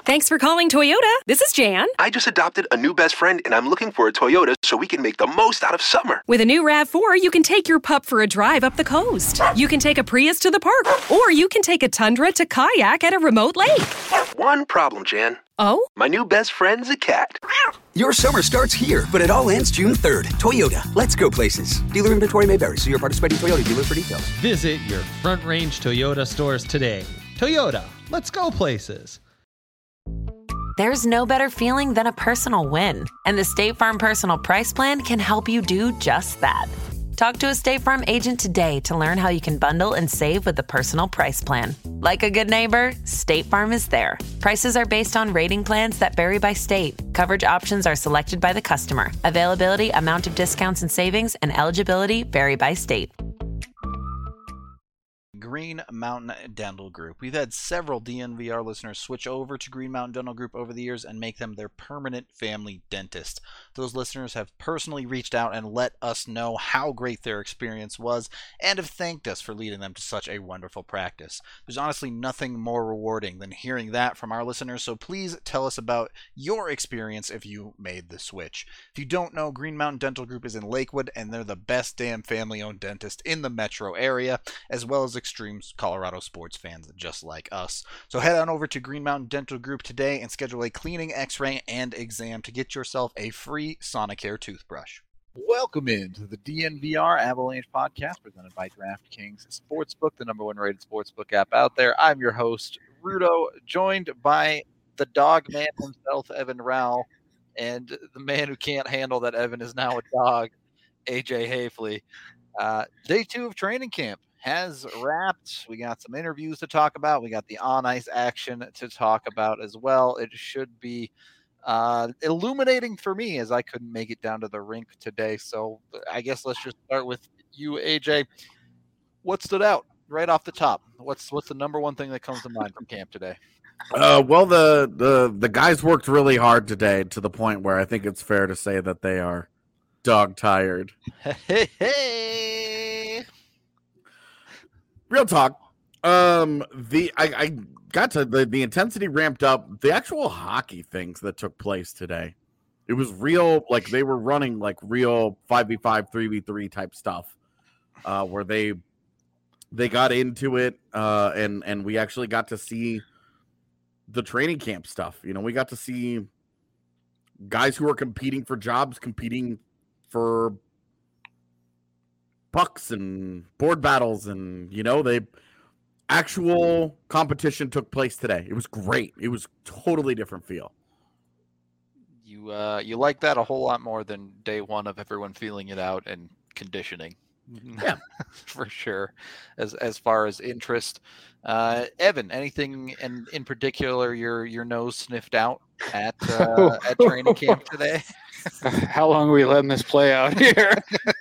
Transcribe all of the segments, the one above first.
Thanks for calling Toyota. This is Jan. I just adopted a new best friend, and I'm looking for a Toyota so we can make the most out of summer. With a new RAV4, you can take your pup for a drive up the coast. You can take a Prius to the park, or you can take a Tundra to kayak at a remote lake. One problem, Jan. Oh? My new best friend's a cat. Your summer starts here, but it all ends June 3rd. Toyota, let's go places. Dealer inventory may vary. See your participating Toyota dealer for details. Visit your Front Range Toyota stores today. Toyota, let's go places. There's no better feeling than a personal win, and the State Farm Personal Price Plan can help you do just that. Talk to a State Farm agent today to learn how you can bundle and save with the Personal Price Plan. Like a good neighbor, State Farm is there. Prices are based on rating plans that vary by state. Coverage options are selected by the customer. Availability, amount of discounts and savings, and eligibility vary by state. Green Mountain Dental Group. We've had several DNVR listeners switch over to Green Mountain Dental Group over the years and make them their permanent family dentist. Those listeners have personally reached out and let us know how great their experience was and have thanked us for leading them to such a wonderful practice. There's honestly nothing more rewarding than hearing that from our listeners, so please tell us about your experience if you made the switch. If you don't know, Green Mountain Dental Group is in Lakewood, and they're the best damn family-owned dentist in the metro area, as well as extreme Colorado sports fans just like us. So head on over to Green Mountain Dental Group today and schedule a cleaning, x-ray, and exam to get yourself a free Sonicare toothbrush. Welcome into the DNVR Avalanche podcast presented by DraftKings Sportsbook, the number one rated sportsbook app out there. I'm your host, Rudo, joined by the dog man himself, Evan Rowell, and the man who can't handle that Evan is now a dog, AJ Hafley. Day 2 of training camp has wrapped. We got some interviews to talk about. We got the on-ice action to talk about as well. It should be illuminating for me as I couldn't make it down to the rink today. So I guess let's just start with you, AJ. What stood out right off the top? What's the number one thing that comes to mind from camp today? Well, the guys worked really hard today to the point where I think it's fair to say that they are dog tired. Hey. Real talk. I got to the intensity ramped up. The actual hockey things that took place today, it was real. Like they were running like real 5v5, 3v3 type stuff, where they got into it, and we actually got to see the training camp stuff. You know, we got to see guys who are competing for jobs, competing for pucks and board battles, and actual competition took place today. It was great. It was totally different feel. You like that a whole lot more than day 1 of everyone feeling it out and conditioning. Yeah, for sure. As far as interest, Evan, anything in particular your nose sniffed out at training camp today? How long are we letting this play out here?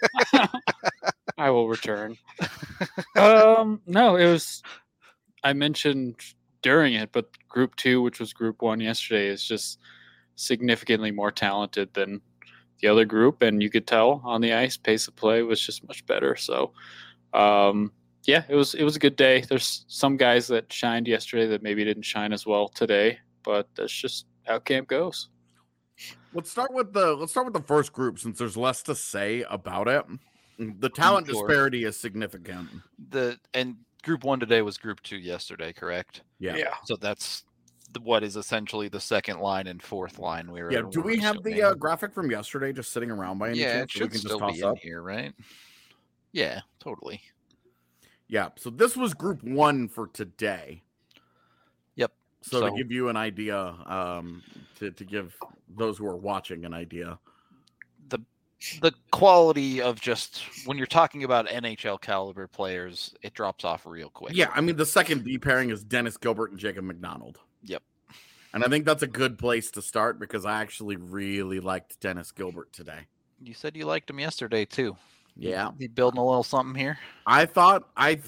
I will return. No, it was. I mentioned during it, but Group 2, which was Group 1 yesterday, is just significantly more talented than the other group, and you could tell on the ice, pace of play was just much better. So, yeah, it was a good day. There's some guys that shined yesterday that maybe didn't shine as well today, but that's just how camp goes. Let's start with the first group since there's less to say about it. The talent disparity is significant. And Group 1 today was Group 2 yesterday, correct? Yeah. So that's what is essentially the second line and fourth line. Do we have the graphic from yesterday just sitting around by any chance? Yeah, it should still be in here, right? Yeah, totally. Yeah, so this was Group 1 for today. Yep. So to give you an idea, to give those who are watching an idea, the quality of just when you're talking about NHL caliber players, it drops off real quick. Yeah, I mean the second D pairing is Dennis Gilbert and Jacob McDonald. Yep. And I think that's a good place to start because I actually really liked Dennis Gilbert today. You said you liked him yesterday too. Yeah. You building a little something here? I thought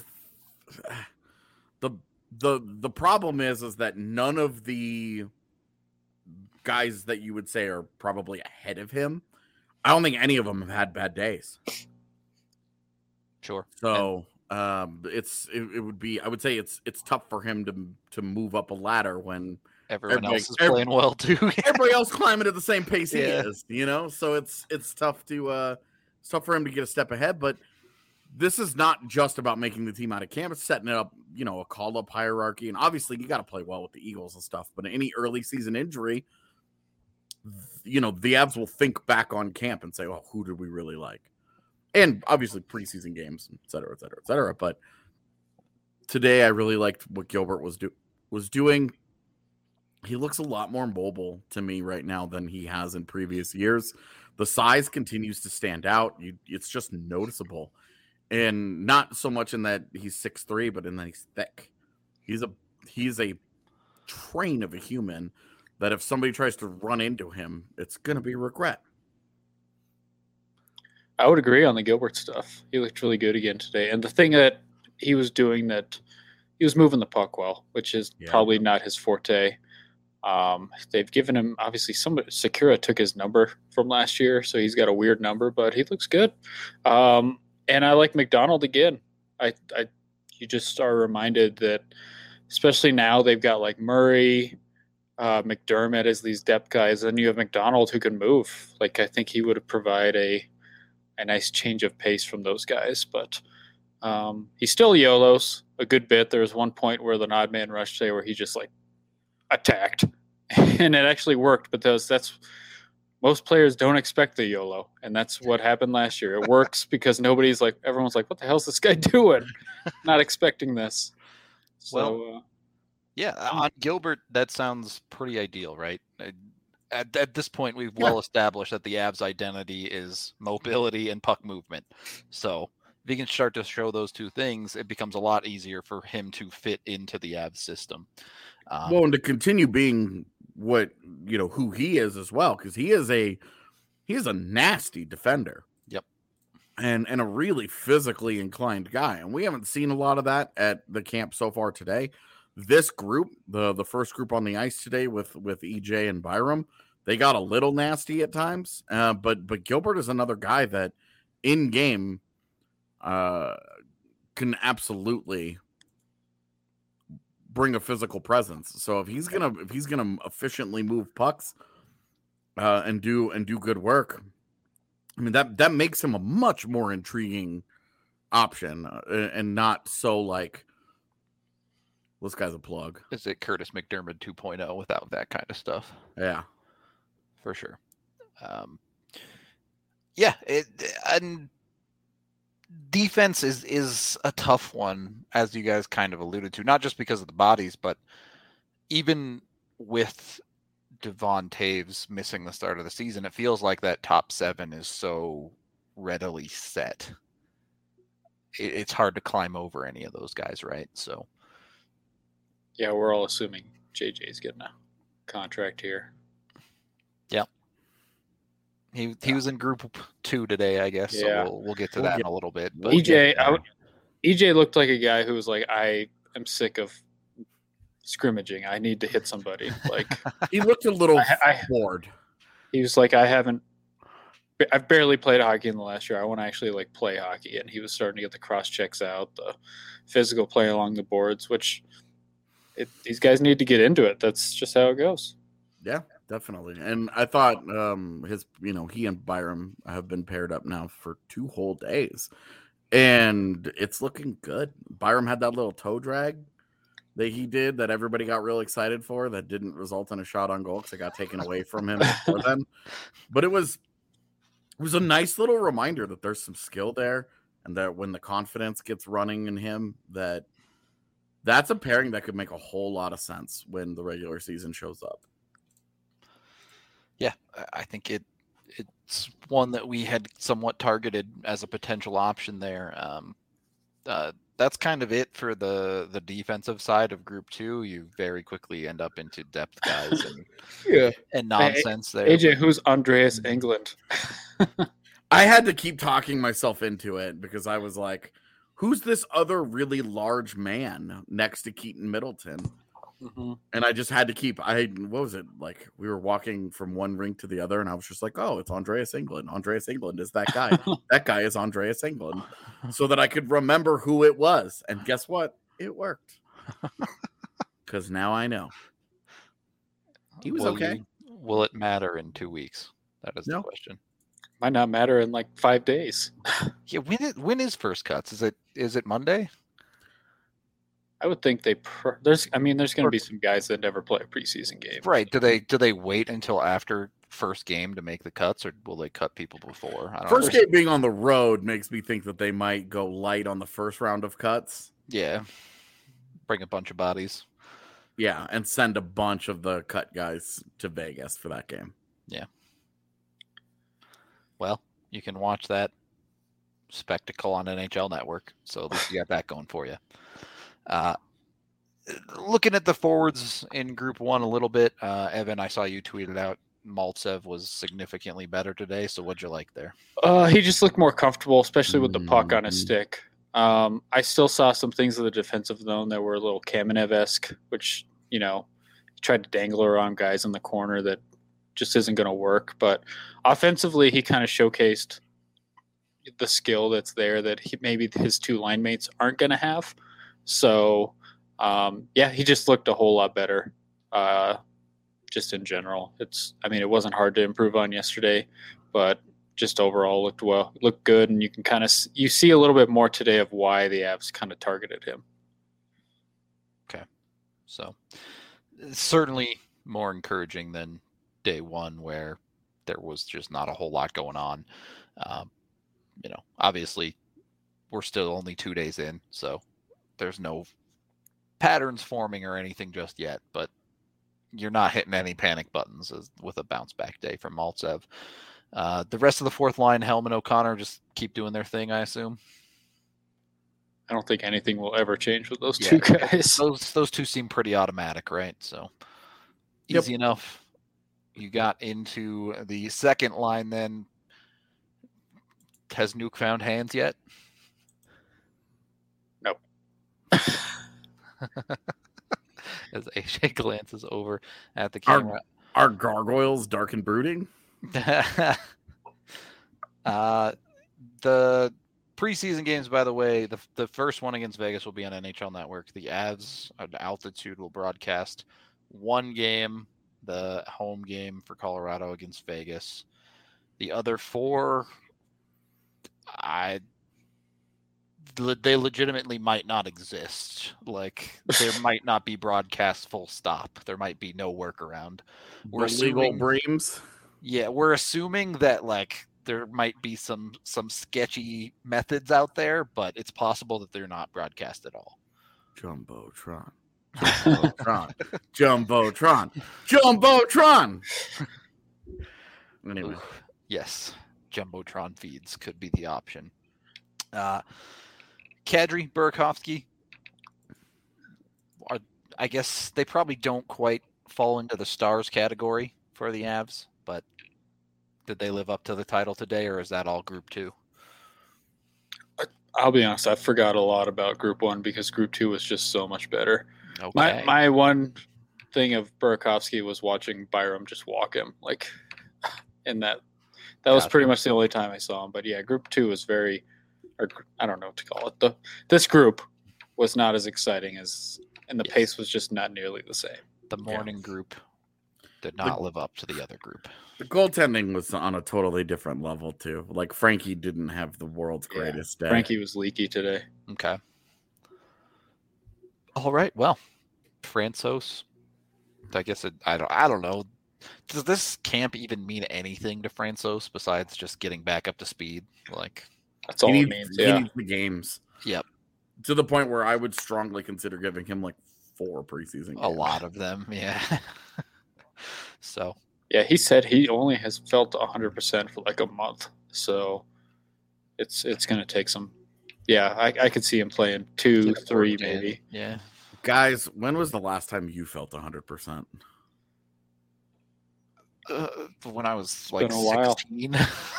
the problem is that none of the guys that you would say are probably ahead of him, I don't think any of them have had bad days. Sure. So it would be, I would say it's tough for him to move up a ladder when Everyone else is playing well too. Everybody else climbing at the same pace he Yeah. is, so it's tough for him to get a step ahead. But this is not just about making the team out of camp. It's setting it up, a call-up hierarchy. And obviously, you got to play well with the Eagles and stuff. But any early season injury, the Avs will think back on camp and say, "Oh, who did we really like?" And obviously, preseason games, et cetera, et cetera, et cetera. But today, I really liked what Gilbert was doing. He looks a lot more mobile to me right now than he has in previous years. The size continues to stand out. It's just noticeable. And not so much in that he's 6'3", but in that he's thick. He's a train of a human that if somebody tries to run into him, it's going to be regret. I would agree on the Gilbert stuff. He looked really good again today. And the thing that he was doing, that he was moving the puck well, which is probably not his forte. They've given him, obviously, Sakura took his number from last year, so he's got a weird number, but he looks good. And I like McDonald again. You just are reminded that, especially now, they've got like Murray, McDermott as these depth guys, and you have McDonald who can move. Like, I think he would provide a nice change of pace from those guys, but he still YOLOs a good bit. There was one point where the odd man rush today where he just like attacked, and it actually worked, but that's most players don't expect the YOLO, and that's what happened last year. It works because everyone's like, what the hell's this guy doing? Not expecting this. So, on Gilbert, that sounds pretty ideal, right? At this point, we've well established that the Avs' identity is mobility and puck movement. So if he can start to show those two things, it becomes a lot easier for him to fit into the Avs system. And to continue being what who he is as well, because he is a nasty defender. Yep, and a really physically inclined guy, and we haven't seen a lot of that at the camp so far today. This group, the first group on the ice today with EJ and Byram, they got a little nasty at times. But Gilbert is another guy that in game can absolutely bring a physical presence. So if he's gonna efficiently move pucks and do good work, I mean that makes him a much more intriguing option and not so like, this guy's a plug. Is it Curtis McDermott 2.0 without that kind of stuff? Yeah, for sure. And defense is a tough one, as you guys kind of alluded to, not just because of the bodies, but even with Devon Taves missing the start of the season, it feels like that top 7 is so readily set. It's hard to climb over any of those guys, right? So yeah, we're all assuming JJ's getting a contract here. Yeah. He was in group 2 today, I guess. Yeah. So we'll get to that in a little bit. But EJ looked like a guy who was like, I am sick of scrimmaging. I need to hit somebody. Like, he looked a little bored. He was like, I've barely played hockey in the last year. I want to actually like play hockey. And he was starting to get the cross checks out, the physical play along the boards, which these guys need to get into it. That's just how it goes. Yeah, definitely. And I thought he and Byram have been paired up now for 2 whole days, and it's looking good. Byram had that little toe drag that he did that everybody got real excited for that didn't result in a shot on goal because it got taken away from him before then. But it was a nice little reminder that there's some skill there, and that when the confidence gets running in him, that's a pairing that could make a whole lot of sense when the regular season shows up. Yeah, I think it's one that we had somewhat targeted as a potential option there. That's kind of it for the defensive side of Group 2. You very quickly end up into depth guys and nonsense there. AJ, who's Andreas Englund? I had to keep talking myself into it because I was like, who's this other really large man next to Keaton Middleton? Mm-hmm. And I just had to keep, what was it? Like, we were walking from one rink to the other, and I was just like, oh, it's Andreas Englund. Andreas Englund is that guy. That guy is Andreas Englund. So that I could remember who it was. And guess what? It worked. Because now I know. He was Will okay. Will it matter in 2 weeks? That is the No. question. Might not matter in like 5 days. Yeah, when is first cuts? Is it Monday? I would think there's going to be some guys that never play a preseason game. Right. Do they wait until after first game to make the cuts, or will they cut people before? I don't First know. game being on the road makes me think that they might go light on the first round of cuts. Yeah. Bring a bunch of bodies. Yeah, and send a bunch of the cut guys to Vegas for that game. Yeah. Well, you can watch that spectacle on NHL Network, so at least you got that going for you. Looking at the forwards in Group 1 a little bit, Evan, I saw you tweeted out Maltsev was significantly better today, so what'd you like there? He just looked more comfortable, especially with the puck on his stick. I still saw some things in the defensive zone that were a little Kamenev-esque, which, he tried to dangle around guys in the corner that just isn't going to work. But offensively, he kind of showcased the skill that's there that maybe his two line mates aren't going to have. So, he just looked a whole lot better just in general. It wasn't hard to improve on yesterday, but just overall looked good, and you can kind of you see a little bit more today of why the Avs kind of targeted him. Okay, so certainly more encouraging than day one, where there was just not a whole lot going on. Obviously, we're still only 2 days in, so there's no patterns forming or anything just yet. But you're not hitting any panic buttons with a bounce back day from Maltsev. The rest of the fourth line, Hellman, O'Connor, just keep doing their thing, I assume. I don't think anything will ever change with those two guys. Those two seem pretty automatic, right? So easy enough. You got into the second line then. Has Nuke found hands yet? Nope. As AJ glances over at the camera. Are gargoyles dark and brooding? The preseason games, by the way, the first one against Vegas will be on NHL Network. The Avs at Altitude will broadcast one game, the home game for Colorado against Vegas. The other four, they legitimately might not exist. Like, there might not be broadcast full stop. There might be no workaround. We're legal breams. Yeah, we're assuming that there might be some sketchy methods out there, but it's possible that they're not broadcast at all. Jumbotron. Jumbotron. Anyway. Yes, Jumbotron feeds could be the option. Kadri, Burakovsky, I guess they probably don't quite fall into the stars category for the Avs, but did they live up to the title today, or is that all Group 2? I'll be honest, I forgot a lot about Group 1 because Group 2 was just so much better. Okay. My one thing of Burakovsky was watching Byram just walk him, and that was pretty much the only time I saw him. But yeah, Group 2 was I don't know what to call it. This group was not as exciting and the pace was just not nearly the same. The morning group did not live up to the other group. The goaltending was on a totally different level too. Like, Frankie didn't have the world's greatest day. Frankie was leaky today. Okay. All right. Well, Francouz. I guess I don't know. Does this camp even mean anything to Francouz besides just getting back up to speed? That's all it means. He needs the games. Yep. To the point where I would strongly consider giving him 4 preseason games. A lot of them, yeah. So. Yeah, he said he only has felt 100% for a month. So it's going to take some. Yeah, I could see him playing 2, 3 maybe. Yeah. Guys, when was the last time you felt 100%? When I was 16.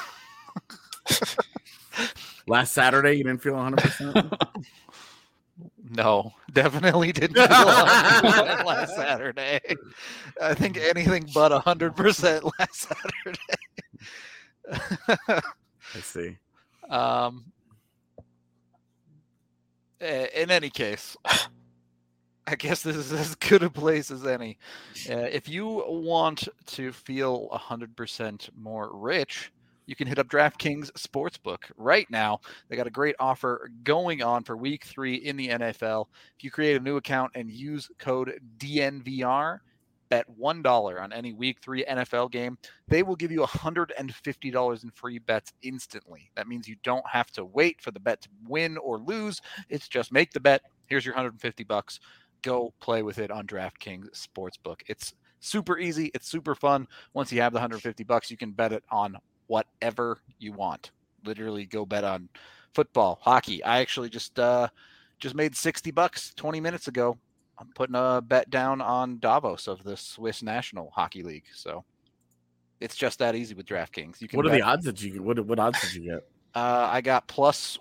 Last Saturday, you didn't feel 100%? No, definitely didn't feel 100% last Saturday. I think anything but 100% last Saturday. I see. In any case, I guess this is as good a place as any. If you want to feel 100% more rich, you can hit up DraftKings Sportsbook right now. They got a great offer going on for Week 3 in the NFL. If you create a new account and use code DNVR, bet $1 on any Week 3 NFL game, they will give you $150 in free bets instantly. That means you don't have to wait for the bet to win or lose. It's just make the bet. Here's your $150. Go play with it on DraftKings Sportsbook. It's super easy. It's super fun. Once you have the $150, you can bet it on whatever you want. Literally go bet on football, hockey. I actually just made $60 20 minutes ago. I'm putting a bet down on Davos of the Swiss National Hockey League. So it's just that easy with DraftKings. You can What are the odds that you what odds did you get? I got plus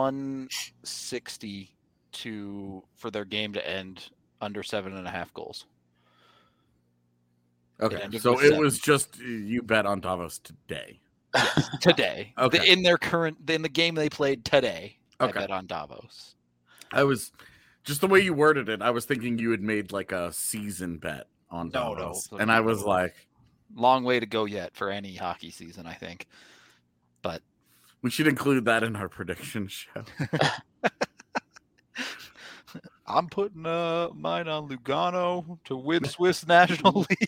160 for their game to end under 7.5 goals. Okay, so it was just you bet on Davos today. Yes, today. Okay. In the game they played today, okay. I bet on Davos. I was just the way you worded it. I was thinking you had made like a season bet on Davos, and I was like, long way to go yet for any hockey season, I think. But we should include that in our prediction show. I'm putting mine on Lugano to win Swiss National League.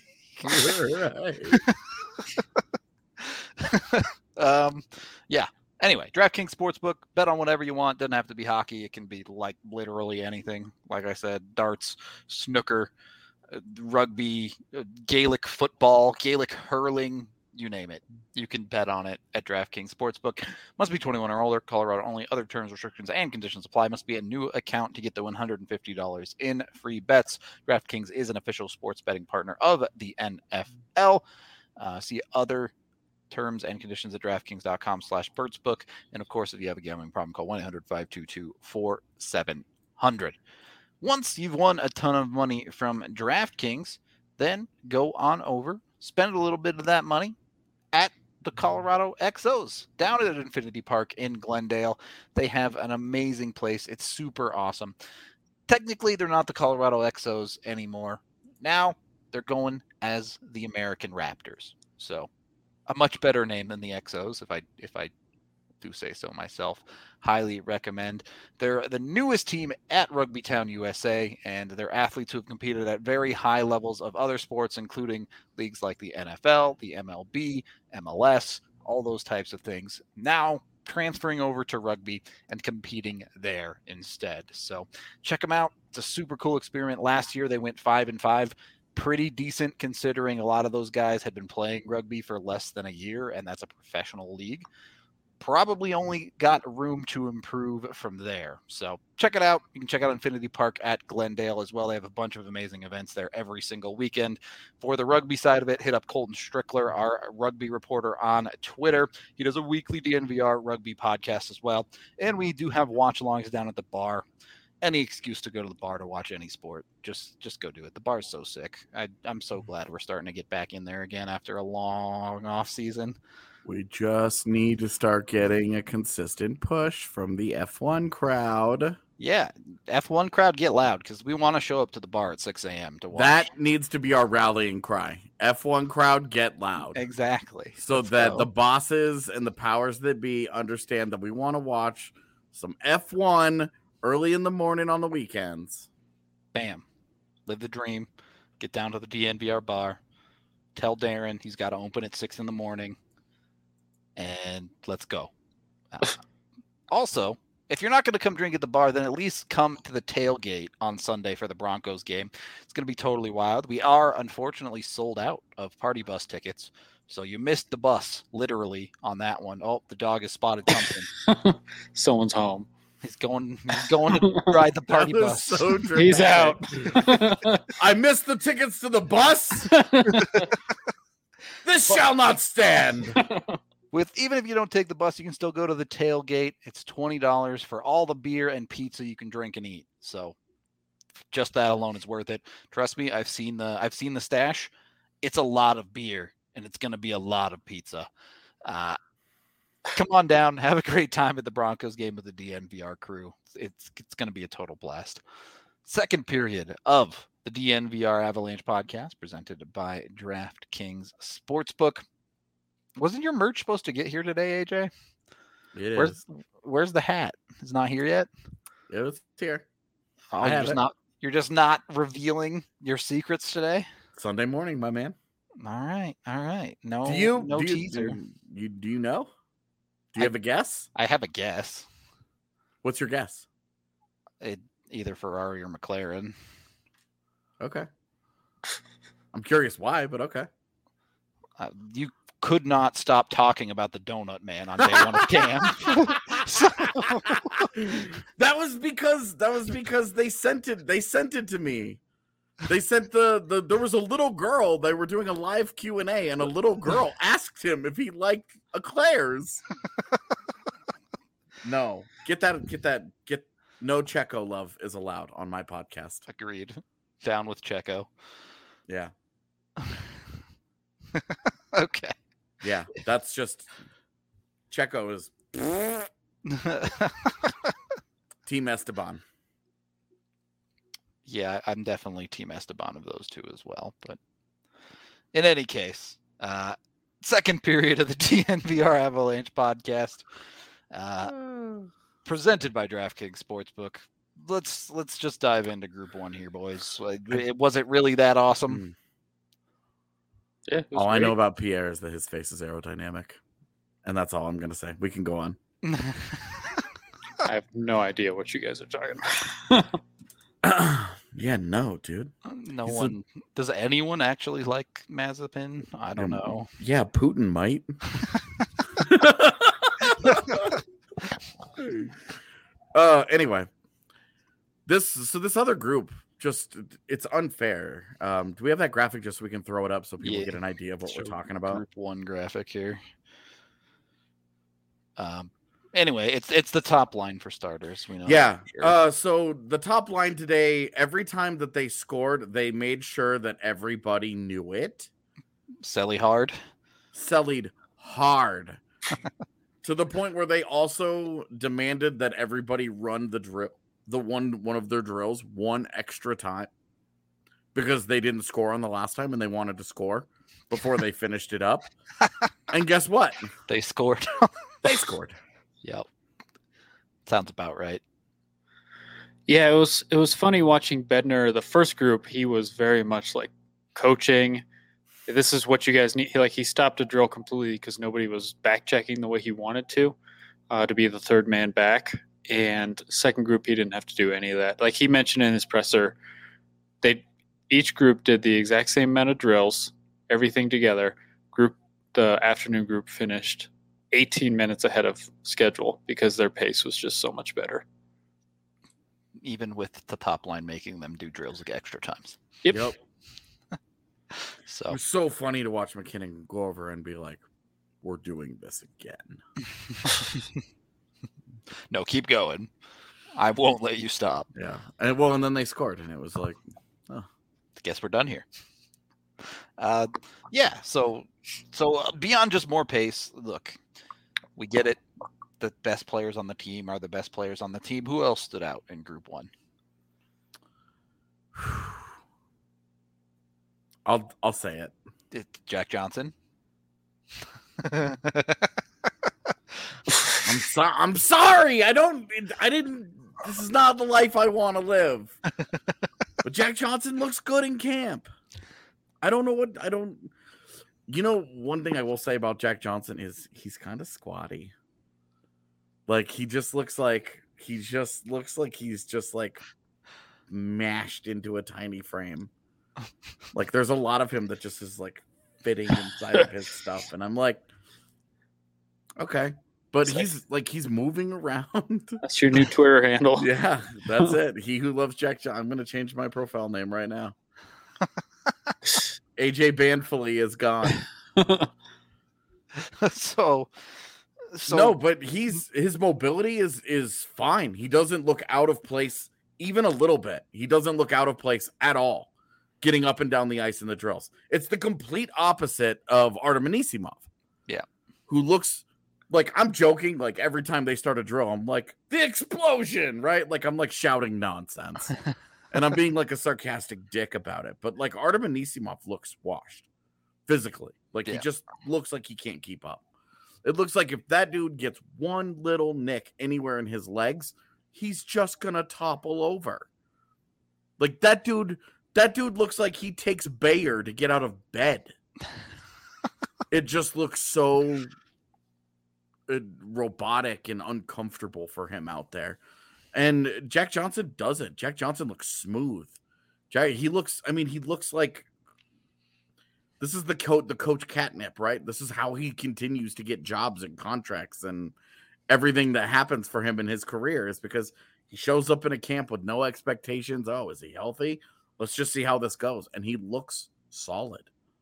Yeah. Anyway, DraftKings Sportsbook, bet on whatever you want. Doesn't have to be hockey. It can be like literally anything. Like I said, darts, snooker, rugby, Gaelic football, Gaelic hurling, you name it. You can bet on it at DraftKings Sportsbook. Must be 21 or older. Colorado only. Other terms, restrictions, and conditions apply. Must be a new account to get the $150 in free bets. DraftKings is an official sports betting partner of the NFL. See other terms and conditions at DraftKings.com/Birdsbook. And of course, if you have a gambling problem, call 1-800-522-4700. Once you've won a ton of money from DraftKings, then go on over, spend a little bit of that money at the Colorado Exos down at Infinity Park in Glendale. They have an amazing place. It's super awesome. Technically, they're not the Colorado Exos anymore. Now they're going as the American Raptors. So a much better name than the Exos, if I do say so myself. Highly recommend. They're the newest team at Rugby Town, USA, and they're athletes who have competed at very high levels of other sports, including leagues like the NFL, the MLB, MLS, all those types of things. Now transferring over to rugby and competing there instead. So check them out. It's a super cool experiment. Last year they went 5-5. Pretty decent considering a lot of those guys had been playing rugby for less than a year, and that's a professional league. Probably only got room to improve from there. So check it out. You can check out Infinity Park at Glendale as well. They have a bunch of amazing events there every single weekend. For the rugby side of it, hit up Colton Strickler, our rugby reporter on Twitter. He does a weekly DNVR rugby podcast as well. And we do have watch-alongs down at the bar. Any excuse to go to the bar to watch any sport, just go do it. The bar's so sick. I'm so glad we're starting to get back in there again after a long off season. We just need to start getting a consistent push from the F1 crowd. Yeah, F1 crowd, get loud because we want to show up to the bar at 6 a.m. to watch. That needs to be our rallying cry. F1 crowd, get loud. Exactly. So Let's that go. The bosses and the powers that be understand that we want to watch some F1 early in the morning on the weekends. Bam. Live the dream. Get down to the DNVR bar. Tell Darren he's got to open at 6 in the morning. And let's go. Also, if you're not going to come drink at the bar, then at least come to the tailgate on Sunday for the Broncos game. It's going to be totally wild. We are, unfortunately, sold out of party bus tickets. So you missed the bus, literally, on that one. Oh, the dog has spotted something. Someone's home. He's going to ride the party bus. So He's out. I missed the tickets to the bus. This shall not stand. Even if you don't take the bus, you can still go to the tailgate. It's $20 for all the beer and pizza you can drink and eat. So just that alone is worth it. Trust me, I've seen the stash. It's a lot of beer and it's going to be a lot of pizza. Come on down, have a great time at the Broncos game with the DNVR crew. It's going to be a total blast. second period of the DNVR Avalanche podcast presented by DraftKings Sportsbook. Wasn't your merch supposed to get here today, AJ? Where's the hat? It's not here yet? It was here. Oh, you're just not revealing your secrets today? Sunday morning, my man. All right. No teaser. Do you know? Do you have a guess? I have a guess. What's your guess? Either Ferrari or McLaren. Okay. I'm curious why, but okay. You could not stop talking about the Donut Man on day one of camp. That was because they sent it to me. They sent there was a little girl. They were doing a live Q&A, and a little girl asked him if he liked eclairs. No, get no Checo love is allowed on my podcast. Agreed. Down with Checo. Yeah. Okay. Yeah, that's just Checo is Team Esteban. Yeah, I'm definitely Team Esteban of those two as well. But in any case, second period of the DNVR Avalanche podcast, presented by DraftKings Sportsbook. Let's just dive into Group 1 here, boys. Was it really that awesome? Yeah, all I know about Pierre is that his face is aerodynamic, and that's all I'm going to say. We can go on. I have no idea what you guys are talking about. Yeah, no, dude. Does anyone actually like Mazepin? I don't know. Yeah, Putin might. Anyway, this other group, it's unfair. Do we have that graphic just so we can throw it up so people get an idea of what we're talking about? Group 1 graphic here. Anyway, it's the top line for starters. We know. Yeah. So the top line today, every time that they scored, they made sure that everybody knew it. Sellied hard. To the point where they also demanded that everybody run the drill, one of their drills one extra time, because they didn't score on the last time and they wanted to score before they finished it up. And guess what? They scored. They scored. Yep. Sounds about right. Yeah, it was funny watching Bednar. The first group, he was very much like coaching. This is what you guys need. He stopped a drill completely because nobody was back checking the way he wanted to be the third man back. And second group, he didn't have to do any of that. Like he mentioned in his presser, each group did the exact same amount of drills, everything together. The afternoon group finished 18 minutes ahead of schedule because their pace was just so much better. Even with the top line making them do drills extra times. Yep. So it was so funny to watch McKinnon go over and be like, "We're doing this again." No, keep going. I won't let you stop. Yeah. And then they scored, and it was like, oh, I guess we're done here. Yeah. So beyond just more pace, look, we get it. The best players on the team are the best players on the team. Who else stood out in Group 1? I'll say it. Jack Johnson. I'm sorry. I didn't. This is not the life I want to live. But Jack Johnson looks good in camp. You know, one thing I will say about Jack Johnson is he's kind of squatty. Like he just looks like he's just mashed into a tiny frame. Like there's a lot of him that just is like fitting inside of his stuff, and I'm like, okay, but he's moving around. That's your new Twitter handle. Yeah, that's it. He who loves Jack Johnson. I'm gonna change my profile name right now. AJ Banfully is gone. So no, but his mobility is fine. He doesn't look out of place even a little bit. He doesn't look out of place at all, getting up and down the ice in the drills. It's the complete opposite of Artem Anisimov. Yeah. Who looks like, I'm joking, like every time they start a drill, I'm like, the explosion, right? Like I'm like shouting nonsense. And I'm being like a sarcastic dick about it. But like Artem Anisimov looks washed physically. Like he just looks like he can't keep up. It looks like if that dude gets one little nick anywhere in his legs, he's just gonna topple over. Like that dude looks like he takes Bayer to get out of bed. It just looks so robotic and uncomfortable for him out there. And Jack Johnson doesn't. Jack Johnson looks smooth. He looks like this is the coach catnip, right? This is how he continues to get jobs and contracts and everything that happens for him in his career is because he shows up in a camp with no expectations. Oh, is he healthy? Let's just see how this goes. And he looks solid.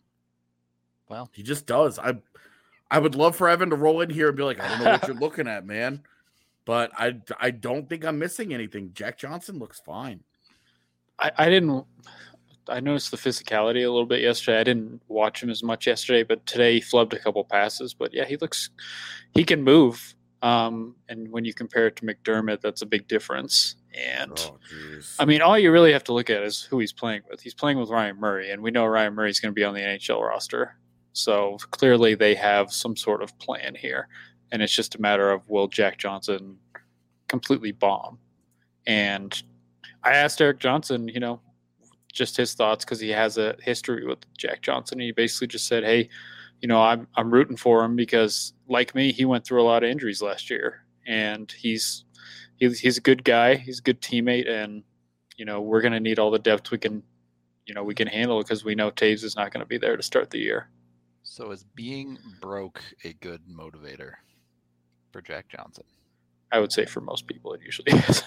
Well, he just does. I would love for Evan to roll in here and be like, I don't know what you're looking at, man. But I don't think I'm missing anything. Jack Johnson looks fine. I noticed the physicality a little bit yesterday. I didn't watch him as much yesterday, but today he flubbed a couple passes. But yeah, he can move. And when you compare it to McDermott, that's a big difference. And I mean, all you really have to look at is who he's playing with. He's playing with Ryan Murray, and we know Ryan Murray's going to be on the NHL roster. So clearly they have some sort of plan here. And it's just a matter of, will Jack Johnson completely bomb? And I asked Eric Johnson, just his thoughts, because he has a history with Jack Johnson. He basically just said, hey, I'm rooting for him because, like me, he went through a lot of injuries last year. And he's a good guy. He's a good teammate. And, we're going to need all the depth we can handle because we know Taves is not going to be there to start the year. So is being broke a good motivator for Jack Johnson? I would say for most people it usually is.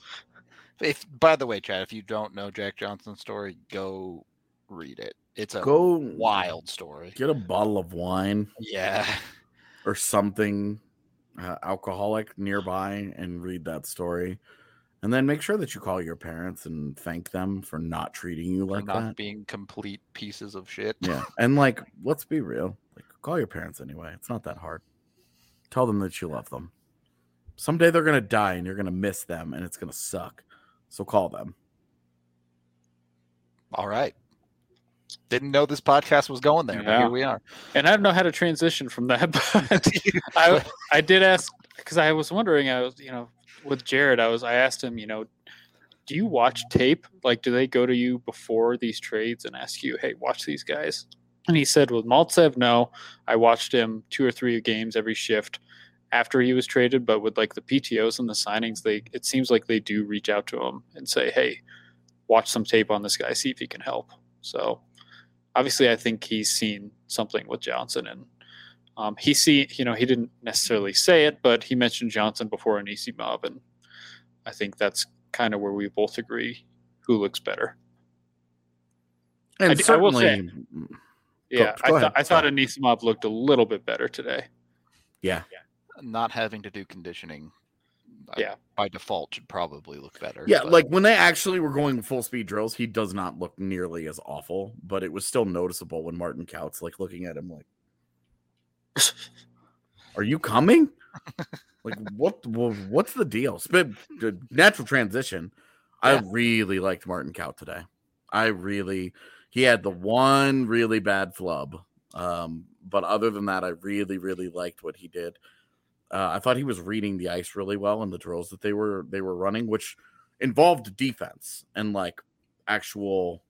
By the way, Chad, if you don't know Jack Johnson's story, go read it. It's a wild story. Get a bottle of wine. Yeah. Or something alcoholic nearby and read that story. And then make sure that you call your parents and thank them for not treating you like that. Not being complete pieces of shit. Yeah. And let's be real. Call your parents anyway. It's not that hard. Tell them that you love them. Someday they're going to die and you're going to miss them and it's going to suck. So call them. All right. Didn't know this podcast was going there. But here we are. And I don't know how to transition from that, but I did ask, because I was wondering, with Jared, I asked him, do you watch tape? Like, do they go to you before these trades and ask you, hey, watch these guys? And he said, with Maltsev, no. I watched him 2 or 3 games every shift after he was traded, but with the PTOs and the signings, it seems like they do reach out to him and say, hey, watch some tape on this guy, see if he can help. So obviously I think he's seen something with Johnson, and he didn't necessarily say it, but he mentioned Johnson before Anisimov, and I think that's kind of where we both agree who looks better. And I will say, I thought Anisimov looked a little bit better today. Yeah. Not having to do conditioning, by default, should probably look better. Yeah, but when they actually were going full speed drills, he does not look nearly as awful, but it was still noticeable when Martin Kautz looking at him are you coming? What's the deal? Natural transition. Yeah. I really liked Martin Kaut today. He had the one really bad flub. But other than that, I really, really liked what he did. I thought he was reading the ice really well in the drills that they were running, which involved defense and actual,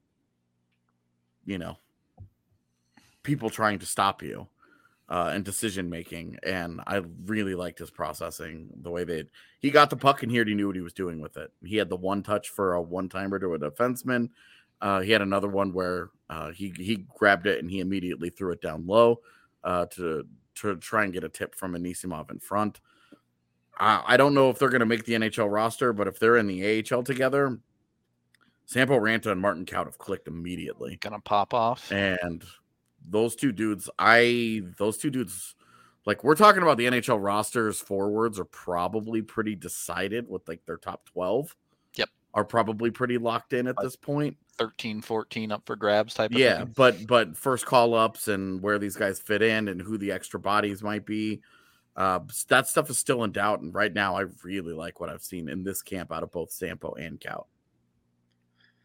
people trying to stop you. And decision making, and I really liked his processing. The way he got the puck in here, and he knew what he was doing with it. He had the one touch for a one-timer to a defenseman. He had another one where he grabbed it and he immediately threw it down low to try and get a tip from Anisimov in front. I don't know if they're going to make the NHL roster, but if they're in the AHL together, Sampo Ranta and Martin Kaut have clicked immediately. Gonna pop off, and those two dudes, we're talking about the NHL rosters. Forwards are probably pretty decided with their top 12. Yep. Are probably pretty locked in at this point. 13, 14 up for grabs type of thing. But first call ups and where these guys fit in and who the extra bodies might be. That stuff is still in doubt. And right now I really like what I've seen in this camp out of both Sampo and Kaut.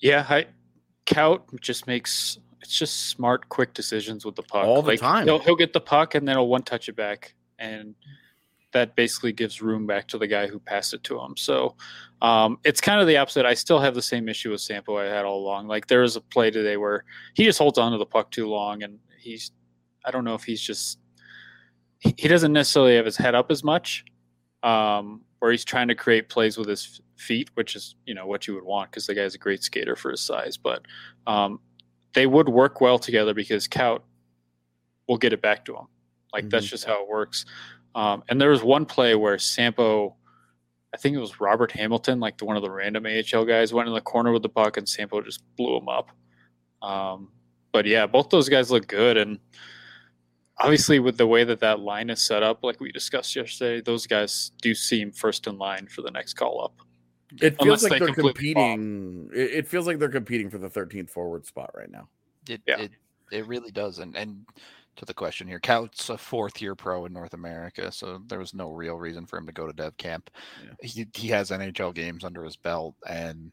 Yeah, Kaut just makes it's just smart, quick decisions with the puck all the time. He'll get the puck and then he'll one touch it back, and that basically gives room back to the guy who passed it to him. So it's kind of the opposite. I still have the same issue with Sampo I had all along. Like there was a play today where he just holds on to the puck too long, and I don't know if he doesn't necessarily have his head up as much, where he's trying to create plays with his feet, which is, what you would want because the guy's a great skater for his size. But they would work well together because Kaut will get it back to him. Like that's just how it works. And there was one play where Sampo, I think it was Robert Hamilton, like one of the random AHL guys, went in the corner with the puck and Sampo just blew him up. But yeah, both those guys look good. And obviously with the way that line is set up, like we discussed yesterday, those guys do seem first in line for the next call up. It feels like they're competing. It feels like they're competing for the 13th forward spot right now. It really does. And to the question here, Kaut's a 4th-year pro in North America, so there was no real reason for him to go to dev camp. Yeah. He has NHL games under his belt, and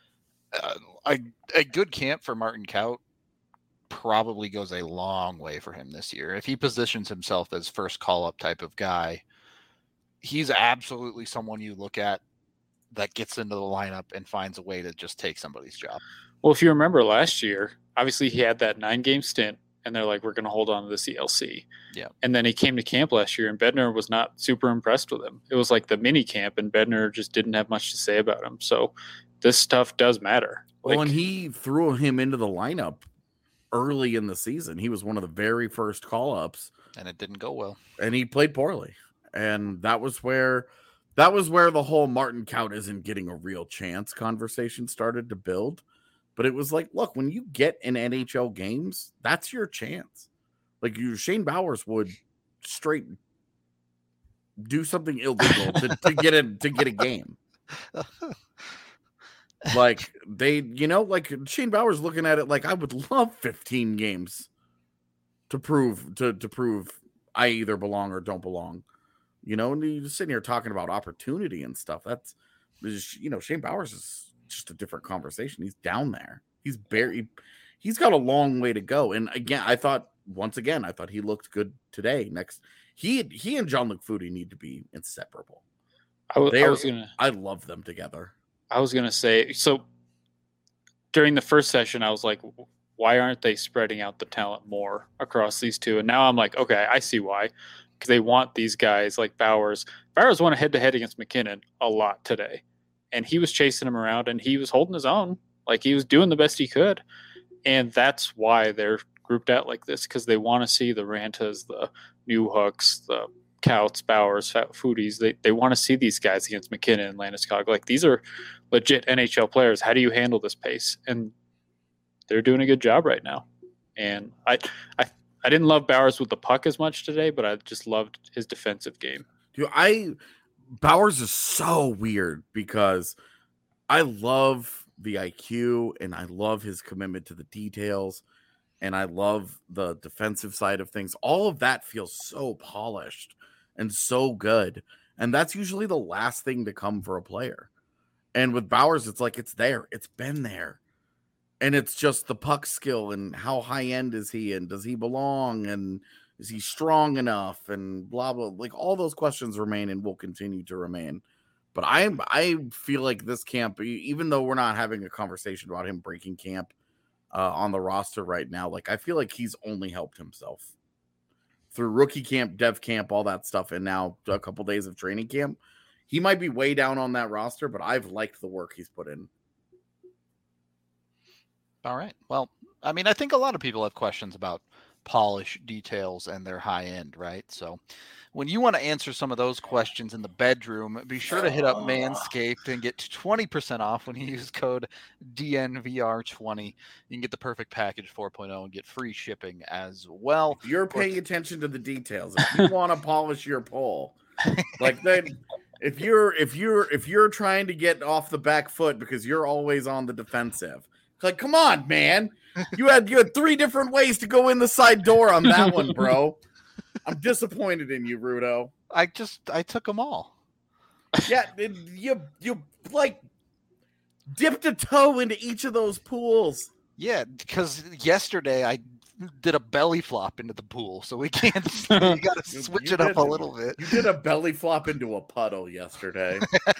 a good camp for Martin Kaut probably goes a long way for him this year. If he positions himself as first call-up type of guy, he's absolutely someone you look at that gets into the lineup and finds a way to just take somebody's job. Well, if you remember last year, obviously he had that 9-game stint, and they're like, we're going to hold on to the CLC. Yeah. And then he came to camp last year, and Bednar was not super impressed with him. It was like the mini camp, and Bednar just didn't have much to say about him. So this stuff does matter. Well, and he threw him into the lineup early in the season. He was one of the very first call-ups. And it didn't go well. And he played poorly. And that was where the whole Martin Kaut isn't getting a real chance conversation started to build. But it was like, look, when you get in NHL games, that's your chance. Like Shane Bowers would straight do something illegal to get a game. Like like Shane Bowers looking at it like, I would love 15 games to prove I either belong or don't belong. And you're sitting here talking about opportunity and stuff. That's Shane Bowers is just a different conversation. He's down there. He's got a long way to go. And again, I thought he looked good today. He and Jean-Luc Foudy need to be inseparable. I love them together. I was going to say, so during the first session, I was like, why aren't they spreading out the talent more across these two? And now I'm like, okay, I see why. Because they want these guys like Bowers. Bowers won a head-to-head against McKinnon a lot today. And he was chasing him around, and he was holding his own. Like, he was doing the best he could. And that's why they're grouped out like this, because they want to see the Rantas, the Newhooks, the Kauts, Bowers, Foodies. They want to see these guys against McKinnon and Landeskog. Like, these are legit NHL players. How do you handle this pace? And they're doing a good job right now. And I didn't love Bowers with the puck as much today, but I just loved his defensive game. Dude, Bowers is so weird because I love the IQ and I love his commitment to the details and I love the defensive side of things. All of that feels so polished and so good. And that's usually the last thing to come for a player. And with Bowers, it's like it's there. It's been there. And it's just the puck skill and how high end is he and does he belong and is he strong enough and blah, blah. Like all those questions remain and will continue to remain. But I feel like this camp, even though we're not having a conversation about him breaking camp on the roster right now, like I feel like he's only helped himself through rookie camp, dev camp, all that stuff. And now a couple days of training camp, he might be way down on that roster, but I've liked the work he's put in. All right. Well, I mean, I think a lot of people have questions about polish, details, and their high end, right? So when you want to answer some of those questions in the bedroom, be sure to hit up Manscaped and get 20% off when you use code DNVR20. You can get the Perfect Package 4.0 and get free shipping as well. If you're paying attention to the details. If you want to polish your pole, like then if you're trying to get off the back foot because you're always on the defensive. Like, come on, man. You had 3 different ways to go in the side door on that one, bro. I'm disappointed in you, Rudo. I took them all. Yeah, you like dipped a toe into each of those pools. Yeah, because yesterday I did a belly flop into the pool, so we can't. You got to switch it up a little bit. You did a belly flop into a puddle yesterday.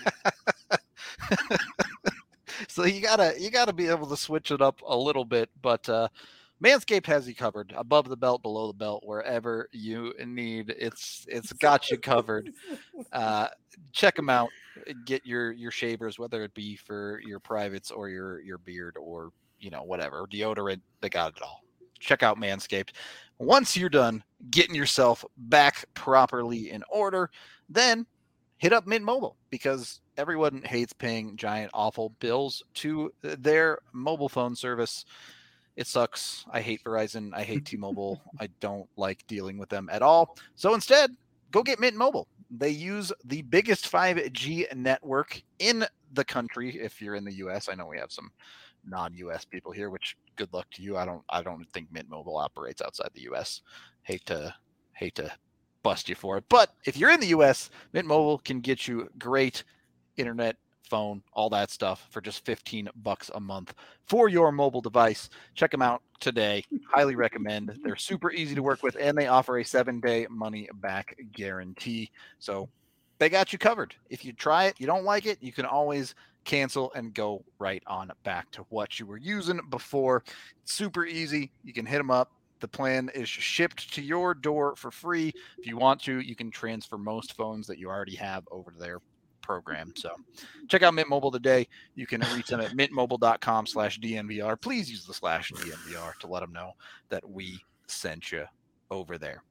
So you gotta be able to switch it up a little bit, but Manscaped has you covered, above the belt, below the belt, wherever you need. It's got you covered. Check them out. Get your shavers, whether it be for your privates or your beard or whatever deodorant. They got it all. Check out Manscaped. Once you're done getting yourself back properly in order, then hit up Mint Mobile, because everyone hates paying giant, awful bills to their mobile phone service. It sucks. I hate Verizon. I hate T-Mobile. I don't like dealing with them at all. So instead, go get Mint Mobile. They use the biggest 5G network in the country. If you're in the U.S., I know we have some non-U.S. people here, which good luck to you. I don't think Mint Mobile operates outside the U.S. Hate to bust you for it. But if you're in the U.S., Mint Mobile can get you great internet, phone, all that stuff for just $15 a month for your mobile device. Check them out today. Highly recommend. They're super easy to work with, and they offer a 7-day money-back guarantee. So they got you covered. If you try it, you don't like it, you can always cancel and go right on back to what you were using before. It's super easy. You can hit them up. The plan is shipped to your door for free. If you want to, you can transfer most phones that you already have over to their program. So check out Mint Mobile today. You can reach them at mintmobile.com/DNVR. Please use the /DNVR to let them know that we sent you over there.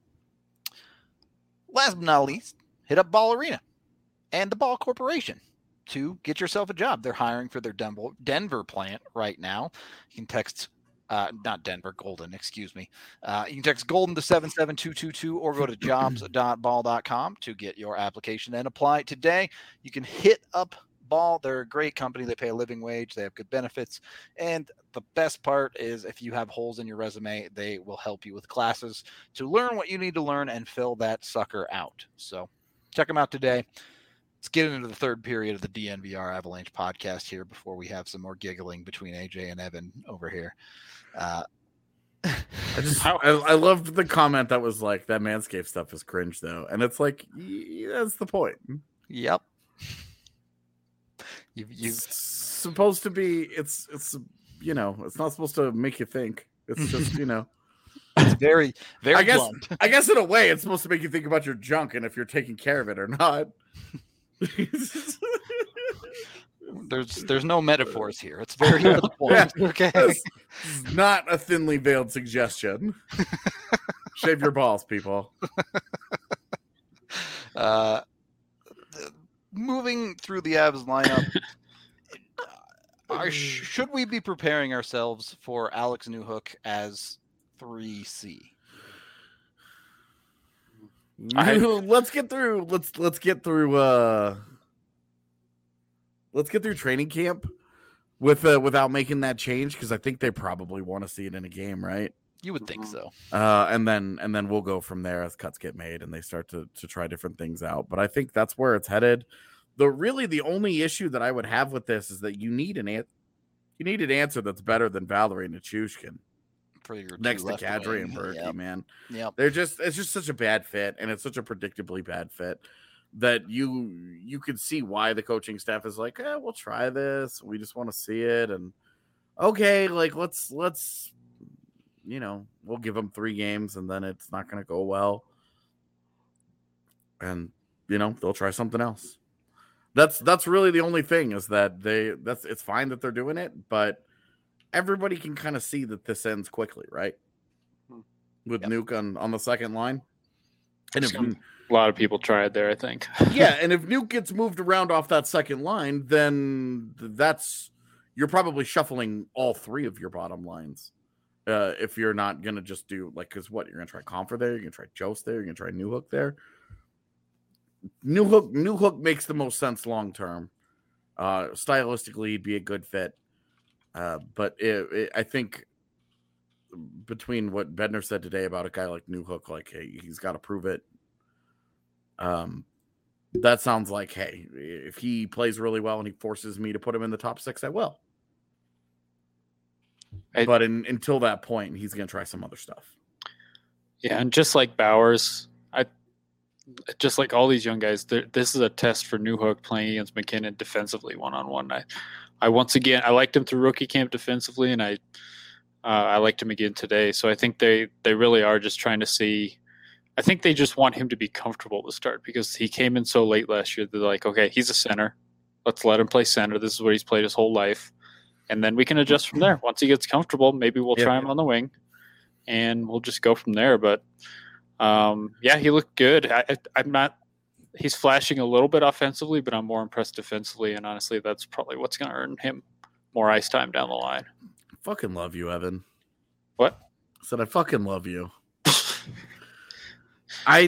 Last but not least, hit up Ball Arena and the Ball Corporation to get yourself a job. They're hiring for their Denver plant right now. You can text not Denver, Golden, excuse me. You can text Golden to 77222 or go to jobs.ball.com to get your application and apply today. You can hit up Ball. They're a great company. They pay a living wage. They have good benefits. And the best part is if you have holes in your resume, they will help you with classes to learn what you need to learn and fill that sucker out. So check them out today. Let's get into the third period of the DNVR Avalanche podcast here before we have some more giggling between AJ and Evan over here. I loved the comment that was like, that Manscaped stuff is cringe though, and it's like, that's the point. Yep. It's supposed to be. It's it's not supposed to make you think. It's just It's very very. blunt. I guess in a way, it's supposed to make you think about your junk and if you're taking care of it or not. There's no metaphors here. It's very to the point. Okay, it's not a thinly veiled suggestion. Shave your balls, people. Moving through the Avs lineup, should we be preparing ourselves for Alex Newhook as 3C? Let's get through. Let's get through training camp without making that change, because I think they probably want to see it in a game, right? You would think so. And then we'll go from there as cuts get made and they start to try different things out. But I think that's where it's headed. The only issue that I would have with this is that you need an answer that's better than Valerie Nichushkin for your next to Kadri and Berkey. Yep. Man. Yep. It's just such a bad fit, and it's such a predictably bad fit that you could see why the coaching staff is like, we'll try this. We just want to see it. And okay, like let's we'll give them 3 games and then it's not going to go well. And they'll try something else. That's really the only thing, is that it's fine that they're doing it, but everybody can kind of see that this ends quickly, right? With Nuke on the second line. And if a lot of people tried there, I think. Yeah, and if Nuke gets moved around off that second line, then you're probably shuffling all 3 of your bottom lines. If you're not going to just do, because you're going to try Comfer there, you're going to try Jost there, you're going to try Newhook there. Newhook makes the most sense long term. Stylistically, he'd be a good fit. But I think between what Bednar said today about a guy like Newhook, hey, he's got to prove it. that sounds like, hey, if he plays really well and he forces me to put him in the top 6, I will. But until that point, he's going to try some other stuff. Yeah, and just like Bowers, just like all these young guys, this is a test for Newhook playing against McKinnon defensively one-on-one. I once again, I liked him through rookie camp defensively, and I liked him again today. So I think they really are just trying to see. I think they just want him to be comfortable to start because he came in so late last year. They're like, okay, he's a center. Let's let him play center. This is what he's played his whole life. And then we can adjust from there. Once he gets comfortable, maybe we'll try him on the wing, and we'll just go from there. But, he looked good. I'm not – he's flashing a little bit offensively, but I'm more impressed defensively, and honestly, that's probably what's going to earn him more ice time down the line. I fucking love you, Evan. What? I said I fucking love you. I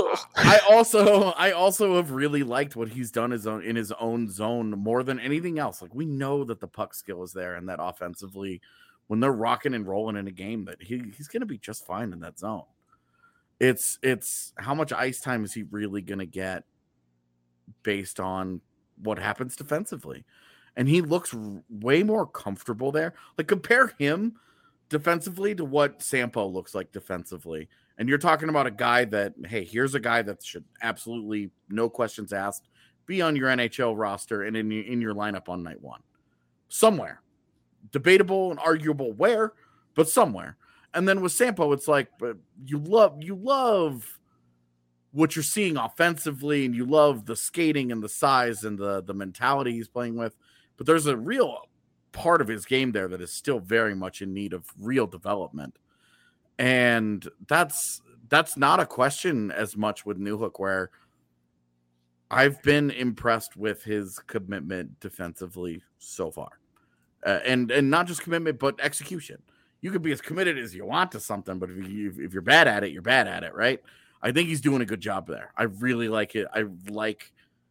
also have really liked what he's done in his own zone more than anything else. Like, we know that the puck skill is there and that offensively, when they're rocking and rolling in a game, that he's going to be just fine in that zone. It's how much ice time is he really going to get based on what happens defensively. And he looks way more comfortable there. Like, compare him defensively to what Sampo looks like defensively. And you're talking about a guy that, hey, here's a guy that should absolutely, no questions asked, be on your NHL roster and in your lineup on night one. Somewhere. Debatable and arguable where, but somewhere. And then with Sampo, it's like, but you love what you're seeing offensively, and you love the skating and the size and the mentality he's playing with. But there's a real part of his game there that is still very much in need of real development. And that's not a question as much with Newhook, where I've been impressed with his commitment defensively so far. And not just commitment, but execution. You could be as committed as you want to something, but if you're bad at it, you're bad at it, right? I think he's doing a good job there. I really like it. I like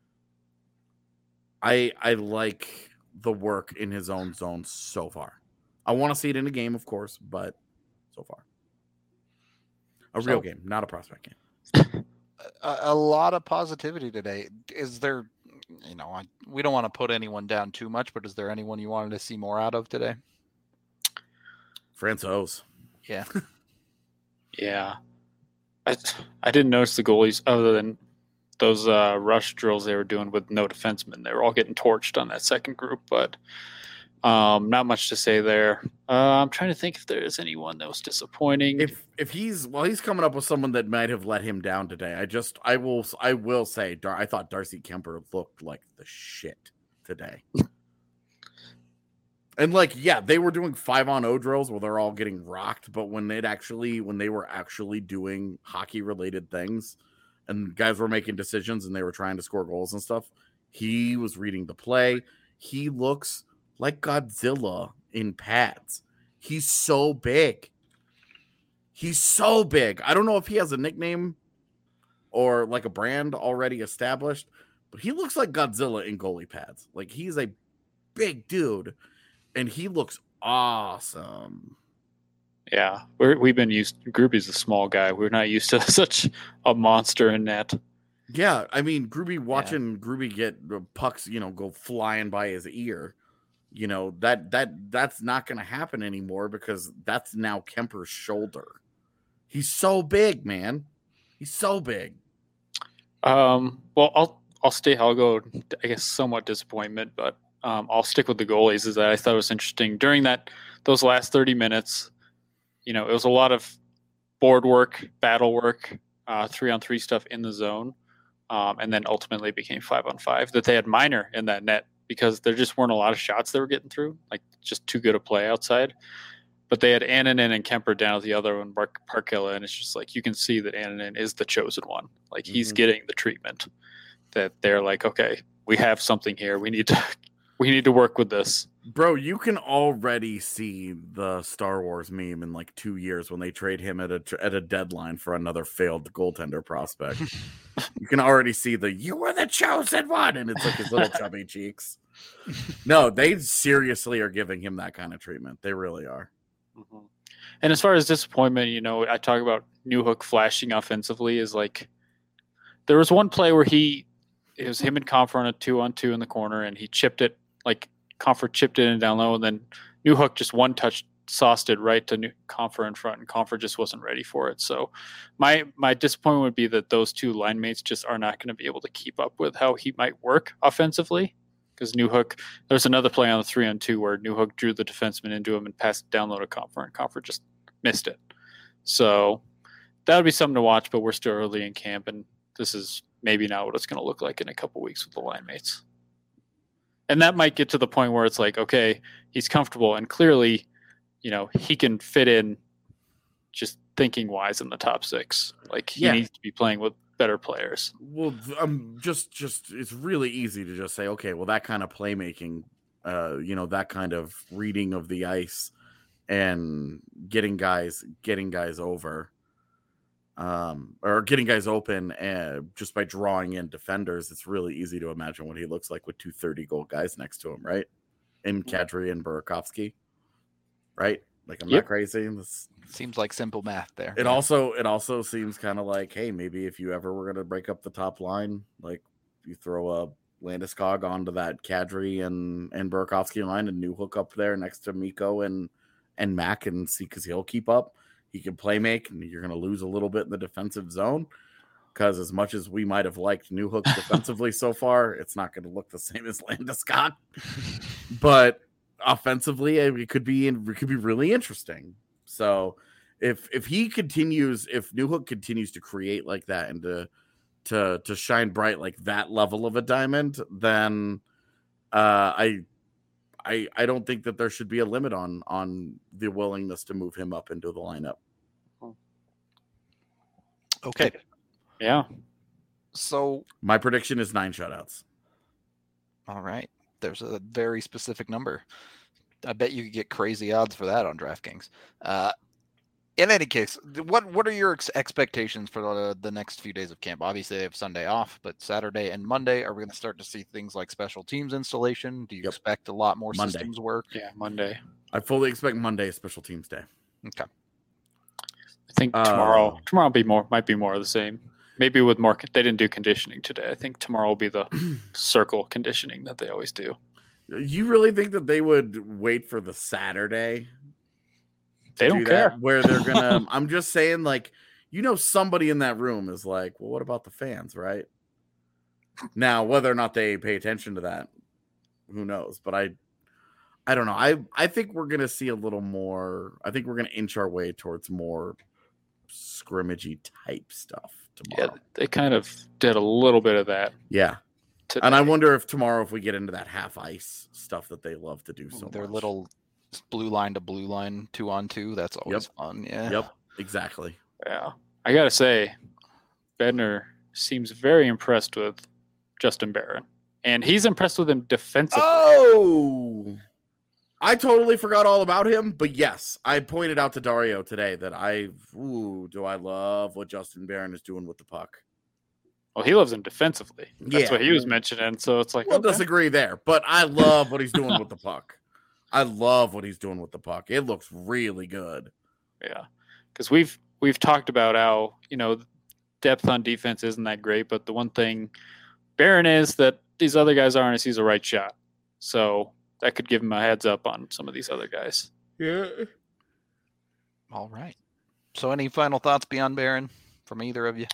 the work in his own zone so far. I want to see it in a game, of course, but so far. A real game, not a prospect game. A lot of positivity today. Is there, we don't want to put anyone down too much, but is there anyone you wanted to see more out of today? Francouz. Yeah. Yeah. I didn't notice the goalies other than those rush drills they were doing with no defensemen. They were all getting torched on that second group, but not much to say there. I'm trying to think if there is anyone that was disappointing. If he's coming up with someone that might have let him down today. I will say I thought Darcy Kemper looked like the shit today. And they were doing 5-on-0 drills where they're all getting rocked, but when they were actually doing hockey related things and guys were making decisions and they were trying to score goals and stuff, he was reading the play. He looks like Godzilla in pads. He's so big. I don't know if he has a nickname or like a brand already established, but he looks like Godzilla in goalie pads. Like, he's a big dude and he looks awesome. Yeah, we've been used. Gruby's a small guy. We're not used to such a monster in net. Yeah, I mean, watching Gruby get pucks, go flying by his ear. That's not going to happen anymore because that's now Kemper's shoulder. He's so big, man. He's so big. Well, I'll go, I guess, somewhat disappointment, but I'll stick with the goalies. Is that I thought it was interesting during those last 30 minutes. It was a lot of board work, battle work, 3-on-3 stuff in the zone, and then ultimately became 5-on-5. That they had Minor in that net because there just weren't a lot of shots they were getting through, like just too good a play outside. But they had Annunen and Kemper down at the other one, Parkilla, and it's just like you can see that Annunen is the chosen one. Like, he's getting the treatment that they're like, okay, we have something here. We need to work with this. Bro, you can already see the Star Wars meme in 2 years when they trade him at a deadline for another failed goaltender prospect. You can already see you were the chosen one, and it's like his little chubby cheeks. No, they seriously are giving him that kind of treatment. They really are. Mm-hmm. And as far as disappointment, I talk about Newhook flashing offensively is like there was one play where he it was him and Confer on a 2-on-2 in the corner, and he chipped it, like Confer chipped it in down low, and then Newhook just one touch sauced it right to Confer in front, and Confer just wasn't ready for it. So my disappointment would be that those two line mates just are not going to be able to keep up with how he might work offensively. Because Newhook, there's another play on the 3-on-2 where Newhook drew the defenseman into him and passed it down low to Confer, and Confer just missed it. So that would be something to watch, but we're still early in camp, and this is maybe not what it's going to look like in a couple weeks with the line mates. And that might get to the point where it's like, okay, he's comfortable, and clearly, he can fit in just thinking wise in the top 6. Like he needs to be playing with better players. Well, just it's really easy to just say, okay, well, that kind of playmaking, that kind of reading of the ice and getting guys over, or getting guys open, and just by drawing in defenders, it's really easy to imagine what he looks like with 2 30-goal guys next to him, right? In Kadri and Burakovsky, right? Like, I'm not crazy. This seems like simple math there. It also seems kind of like, hey, maybe if you ever were going to break up the top line, like you throw a Landeskog onto that Kadri and Burakovsky line, and Newhook up there next to Mikko and Mac, and see, because he'll keep up. He can play make, and you're going to lose a little bit in the defensive zone, because as much as we might have liked Newhook defensively so far, it's not going to look the same as Landeskog. But offensively, it could be really interesting. So if Newhook continues to create like that and to shine bright like that level of a diamond, then I don't think that there should be a limit on the willingness to move him up into the lineup. Okay. Yeah. So my prediction is 9 shutouts. All right. There's a very specific number. I bet you could get crazy odds for that on DraftKings. In any case, what are your expectations for the next few days of camp? Obviously, they have Sunday off, but Saturday and Monday, are we going to start to see things like special teams installation? Do you expect a lot more systems work? Yeah, Monday. I fully expect Monday special teams day. Okay. I think tomorrow might be more of the same. Maybe with more. They didn't do conditioning today. I think tomorrow will be the circle conditioning that they always do. You really think that they would wait for the Saturday? They don't care where they're gonna. I'm just saying, like, somebody in that room is like, well, what about the fans, right? Now, whether or not they pay attention to that, who knows? But I don't know. I think we're gonna see a little more. I think we're gonna inch our way towards more scrimmagey type stuff tomorrow. Yeah, they kind of did a little bit of that. Yeah. Today. And I wonder if tomorrow, if we get into that half ice stuff that they love to do so their much. Little blue line to blue line 2-on-2. That's always fun. Yeah. Yep. Exactly. Yeah. I got to say, Bednar seems very impressed with Justin Barron, and he's impressed with him defensively. Oh, I totally forgot all about him, but yes, I pointed out to Dario today that do I love what Justin Barron is doing with the puck. Well, he loves him defensively. That's what he was mentioning. So it's like, we'll disagree there, but I love what he's doing with the puck. I love what he's doing with the puck. It looks really good. Yeah, because we've talked about how depth on defense isn't that great, but the one thing Barron is that these other guys aren't is he's a right shot. So that could give him a heads up on some of these other guys. Yeah. All right. So any final thoughts beyond Barron from either of you?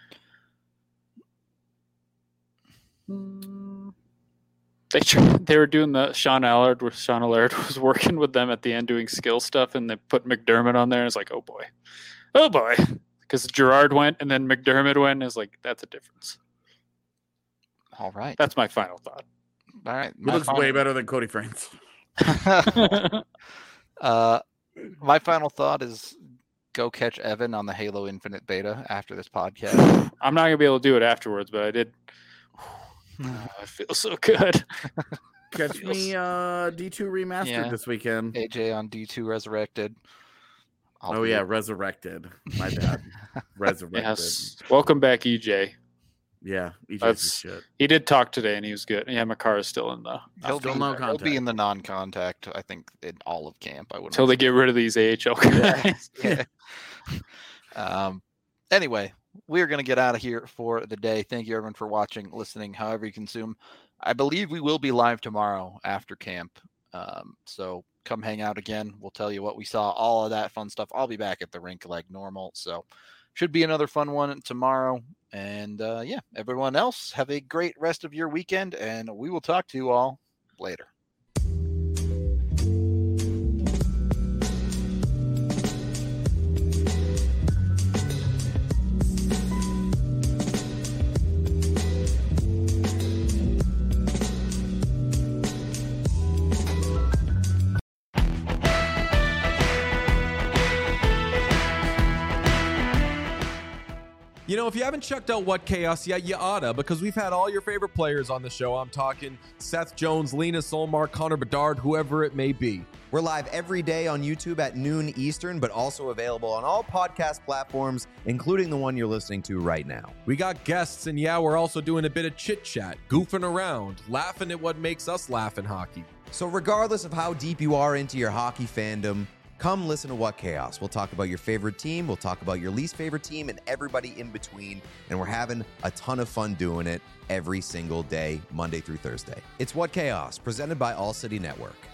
They were doing the Sean Allard, where Sean Allard was working with them at the end doing skill stuff, and they put McDermott on there. It's like, oh boy, because Gerard went and then McDermott went. It's like, that's a difference. All right, that's my final thought. All right, he looks way better than Cody France. My final thought is go catch Evan on the Halo Infinite beta after this podcast. I'm not gonna be able to do it afterwards, but I did. I feel so good. Catch me D2 Remastered this weekend. AJ on D2 Resurrected. Resurrected. My bad. Resurrected. Yes. Welcome back, EJ. Yeah, EJ's shit. He did talk today, and he was good. Yeah, Makar is still in the. He'll be in the non-contact, I think, in all of camp. I wouldn't. Until they get rid of these AHL guys. Yeah. Anyway, we're going to get out of here for the day. Thank you, everyone, for watching, listening, however you consume. I believe we will be live tomorrow after camp. So come hang out again. We'll tell you what we saw, all of that fun stuff. I'll be back at the rink like normal. So should be another fun one tomorrow. And yeah, everyone else, have a great rest of your weekend, and we will talk to you all later. You know, if you haven't checked out What Chaos yet, you oughta, because we've had all your favorite players on the show. I'm talking Seth Jones, Lena Solmar, Connor Bedard, whoever it may be. We're live every day on YouTube at noon Eastern, but also available on all podcast platforms, including the one you're listening to right now. We got guests, and yeah, we're also doing a bit of chit-chat, goofing around, laughing at what makes us laugh in hockey. So regardless of how deep you are into your hockey fandom, come listen to What Chaos. We'll talk about your favorite team, we'll talk about your least favorite team, and everybody in between. And we're having a ton of fun doing it every single day, Monday through Thursday. It's What Chaos, presented by All City Network.